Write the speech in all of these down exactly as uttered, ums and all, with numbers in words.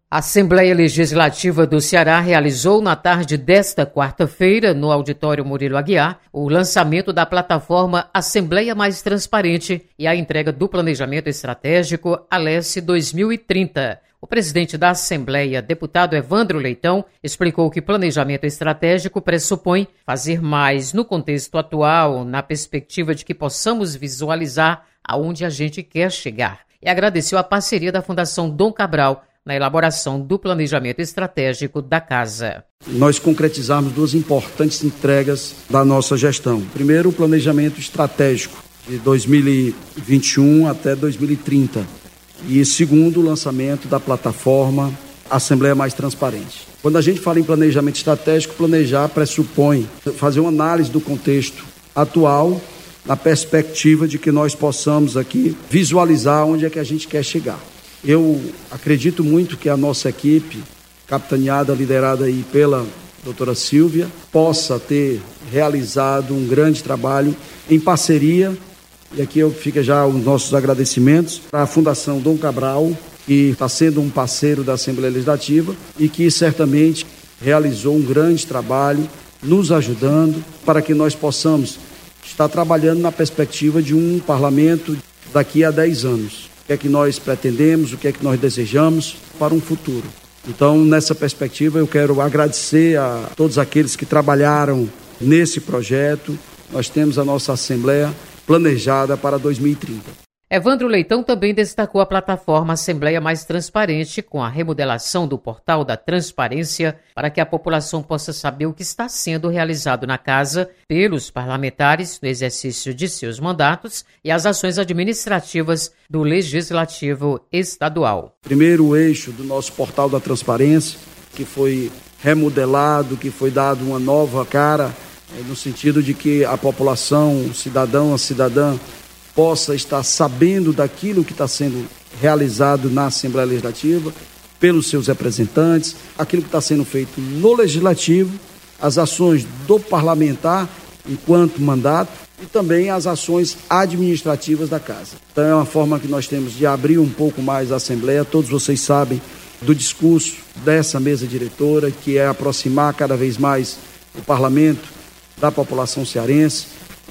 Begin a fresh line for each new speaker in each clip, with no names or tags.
A Assembleia Legislativa do Ceará realizou na tarde desta quarta-feira, no Auditório Murilo Aguiar, o lançamento da plataforma Assembleia Mais Transparente e a entrega do Planejamento Estratégico Alesse dois mil e trinta. O presidente da Assembleia, deputado Evandro Leitão, explicou que planejamento estratégico pressupõe fazer mais no contexto atual, na perspectiva de que possamos visualizar aonde a gente quer chegar. E agradeceu a parceria da Fundação Dom Cabral na elaboração do planejamento estratégico da Casa.
Nós concretizamos duas importantes entregas da nossa gestão. Primeiro, o planejamento estratégico de dois mil e vinte e um até dois mil e trinta. E segundo, o lançamento da plataforma Assembleia Mais Transparente. Quando a gente fala em planejamento estratégico, planejar pressupõe fazer uma análise do contexto atual, na perspectiva de que nós possamos aqui visualizar onde é que a gente quer chegar. Eu acredito muito que a nossa equipe, capitaneada, liderada aí pela doutora Silvia, possa ter realizado um grande trabalho em parceria, e aqui eu fico já os nossos agradecimentos à Fundação Dom Cabral, que está sendo um parceiro da Assembleia Legislativa e que certamente realizou um grande trabalho nos ajudando para que nós possamos estar trabalhando na perspectiva de um parlamento daqui a dez anos. O que é que nós pretendemos, o que é que nós desejamos para um futuro. Então, nessa perspectiva, eu quero agradecer a todos aqueles que trabalharam nesse projeto. Nós temos a nossa Assembleia planejada para dois mil e trinta.
Evandro Leitão também destacou a plataforma Assembleia Mais Transparente com a remodelação do portal da transparência para que a população possa saber o que está sendo realizado na Casa pelos parlamentares no exercício de seus mandatos e as ações administrativas do Legislativo Estadual.
Primeiro eixo do nosso portal da transparência, que foi remodelado, que foi dado uma nova cara, no sentido de que a população, o cidadão, a cidadã, possa estar sabendo daquilo que está sendo realizado na Assembleia Legislativa, pelos seus representantes, aquilo que está sendo feito no Legislativo, as ações do parlamentar enquanto mandato e também as ações administrativas da Casa. Então é uma forma que nós temos de abrir um pouco mais a Assembleia. Todos vocês sabem do discurso dessa mesa diretora, que é aproximar cada vez mais o parlamento da população cearense.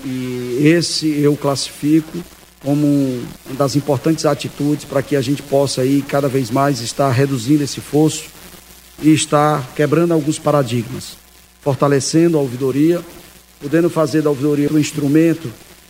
E esse eu classifico como uma das importantes atitudes para que a gente possa aí cada vez mais estar reduzindo esse fosso e estar quebrando alguns paradigmas, fortalecendo a ouvidoria, podendo fazer da ouvidoria um instrumento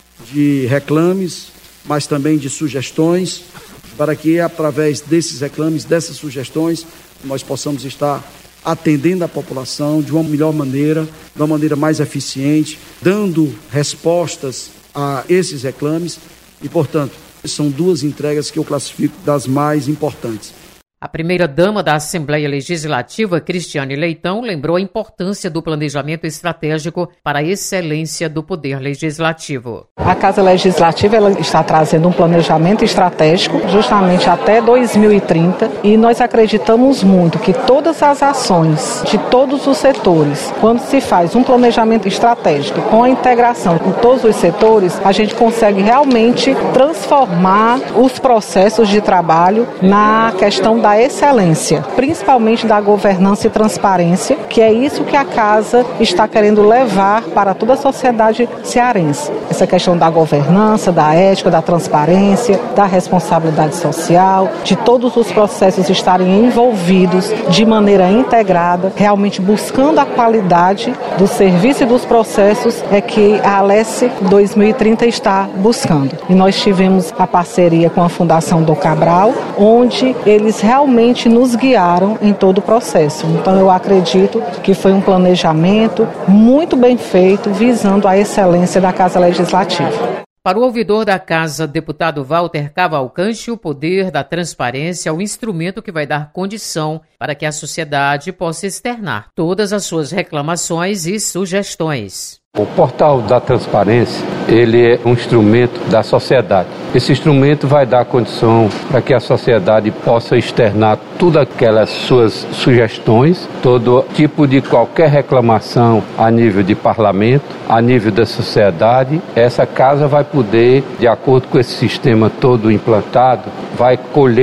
de reclames, mas também de sugestões, para que através desses reclames, dessas sugestões, nós possamos estar atendendo a população de uma melhor maneira, de uma maneira mais eficiente, dando respostas a esses reclames e, portanto, são duas entregas que eu classifico das mais importantes.
A primeira-dama da Assembleia Legislativa, Cristiane Leitão, lembrou a importância do planejamento estratégico para a excelência do Poder Legislativo.
A Casa Legislativa ela está trazendo um planejamento estratégico justamente até dois mil e trinta e nós acreditamos muito que todas as ações de todos os setores, quando se faz um planejamento estratégico com a integração com todos os setores, a gente consegue realmente transformar os processos de trabalho na questão da da excelência, principalmente da governança e transparência, que é isso que a Casa está querendo levar para toda a sociedade cearense. Essa questão da governança, da ética, da transparência, da responsabilidade social, de todos os processos estarem envolvidos de maneira integrada, realmente buscando a qualidade do serviço e dos processos é que a Alesse dois mil e trinta está buscando. E nós tivemos a parceria com a Fundação Dom Cabral, onde eles realmente realmente nos guiaram em todo o processo. Então eu acredito que foi um planejamento muito bem feito, visando a excelência da Casa Legislativa.
Para o ouvidor da Casa, deputado Walter Cavalcanti, o poder da transparência é o instrumento que vai dar condição para que a sociedade possa externar todas as suas reclamações e sugestões.
O portal da transparência, ele é um instrumento da sociedade. Esse instrumento vai dar condição para que a sociedade possa externar todas aquelas suas sugestões, todo tipo de qualquer reclamação a nível de parlamento, a nível da sociedade. Essa casa vai poder, de acordo com esse sistema todo implantado, vai colher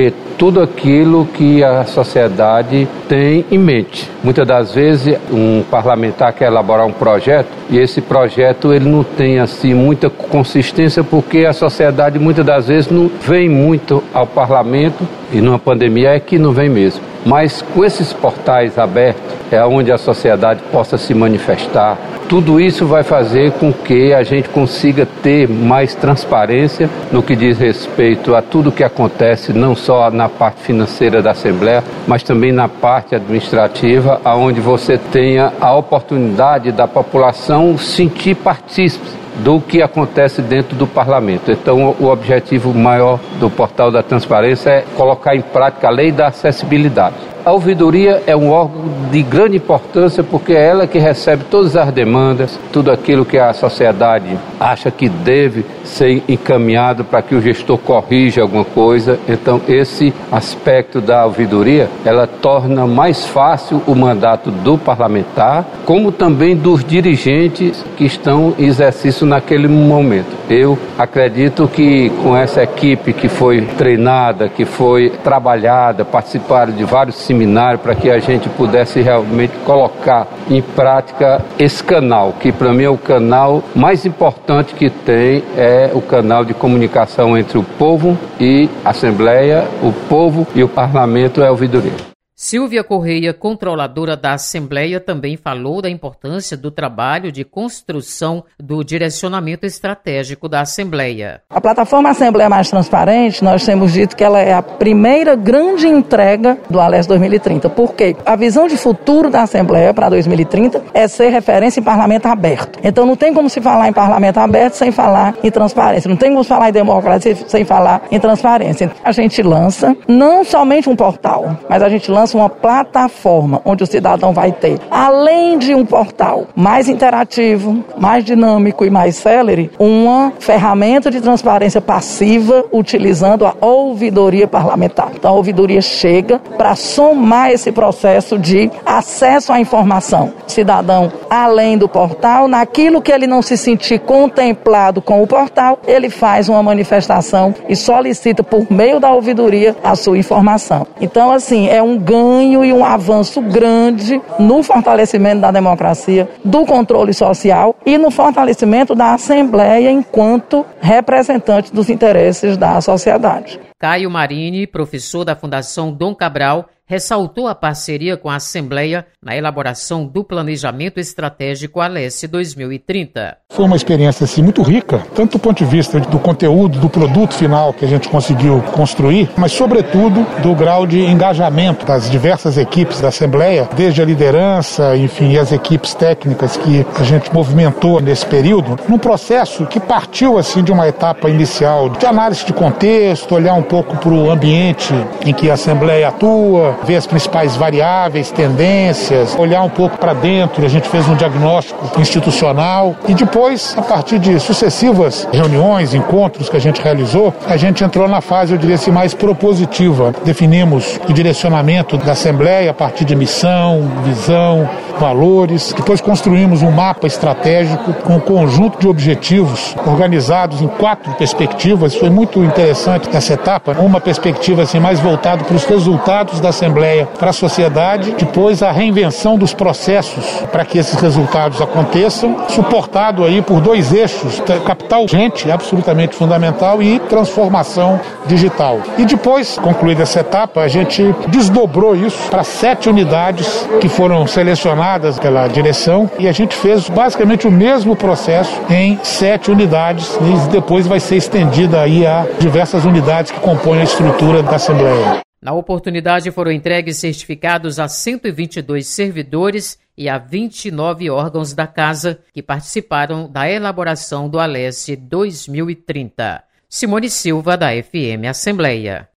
tudo aquilo que a sociedade tem em mente. Muitas das vezes um parlamentar quer elaborar um projeto e esse projeto ele não tem assim muita consistência porque a sociedade muitas das vezes não vem muito ao parlamento e numa pandemia é que não vem mesmo. Mas com esses portais abertos é onde a sociedade possa se manifestar. Tudo isso vai fazer com que a gente consiga ter mais transparência no que diz respeito a tudo que acontece, não só na parte financeira da Assembleia, mas também na parte administrativa, onde você tenha a oportunidade da população sentir partícipes do que acontece dentro do parlamento. Então, o objetivo maior do Portal da Transparência é colocar em prática a lei da acessibilidade. A ouvidoria é um órgão de grande importância porque é ela que recebe todas as demandas, tudo aquilo que a sociedade acha que deve ser encaminhado para que o gestor corrija alguma coisa. Então, esse aspecto da ouvidoria, ela torna mais fácil o mandato do parlamentar, como também dos dirigentes que estão em exercício naquele momento. Eu acredito que com essa equipe que foi treinada, que foi trabalhada, participaram de vários seminário para que a gente pudesse realmente colocar em prática esse canal, que para mim é o canal mais importante que tem, é o canal de comunicação entre o povo e a Assembleia, o povo e o Parlamento é a ouvidoria.
Silvia Correia, controladora da Assembleia, também falou da importância do trabalho de construção do direcionamento estratégico da Assembleia.
A plataforma Assembleia Mais Transparente, nós temos dito que ela é a primeira grande entrega do Alesse dois mil e trinta. Por quê? A visão de futuro da Assembleia para dois mil e trinta é ser referência em parlamento aberto. Então não tem como se falar em parlamento aberto sem falar em transparência. Não tem como se falar em democracia sem falar em transparência. A gente lança não somente um portal, mas a gente lança uma plataforma onde o cidadão vai ter, além de um portal mais interativo, mais dinâmico e mais célere, uma ferramenta de transparência passiva utilizando a ouvidoria parlamentar. Então a ouvidoria chega para somar esse processo de acesso à informação. Cidadão, além do portal, naquilo que ele não se sentir contemplado com o portal, ele faz uma manifestação e solicita por meio da ouvidoria a sua informação. Então, assim, é um ganho e um avanço grande no fortalecimento da democracia, do controle social e no fortalecimento da Assembleia enquanto representante dos interesses da sociedade.
Caio Marini, professor da Fundação Dom Cabral, ressaltou a parceria com a Assembleia na elaboração do Planejamento Estratégico Alesse dois mil e trinta.
Foi uma experiência assim, muito rica, tanto do ponto de vista do conteúdo, do produto final que a gente conseguiu construir, mas sobretudo do grau de engajamento das diversas equipes da Assembleia, desde a liderança, enfim, e as equipes técnicas que a gente movimentou nesse período, num processo que partiu assim de uma etapa inicial de análise de contexto, olhar um pouco para o ambiente em que a Assembleia atua, ver as principais variáveis, tendências, olhar um pouco para dentro, a gente fez um diagnóstico institucional e depois, a partir de sucessivas reuniões, encontros que a gente realizou, a gente entrou na fase, eu diria assim, mais propositiva. Definimos o direcionamento da Assembleia a partir de missão, visão, valores. Depois construímos um mapa estratégico com um conjunto de objetivos organizados em quatro perspectivas. Foi muito interessante essa etapa. Uma perspectiva assim, mais voltada para os resultados da Assembleia para a sociedade, depois a reinvenção dos processos para que esses resultados aconteçam, suportado aí por dois eixos, capital gente, absolutamente fundamental, e transformação digital. E depois, concluída essa etapa, a gente desdobrou isso para sete unidades que foram selecionadas pela direção e a gente fez basicamente o mesmo processo em sete unidades e depois vai ser estendida aí a diversas unidades que compõem a estrutura da Assembleia.
Na oportunidade foram entregues certificados a cento e vinte e dois servidores e a vinte e nove órgãos da Casa que participaram da elaboração do Alesse dois mil e trinta. Simone Silva, da F M Assembleia.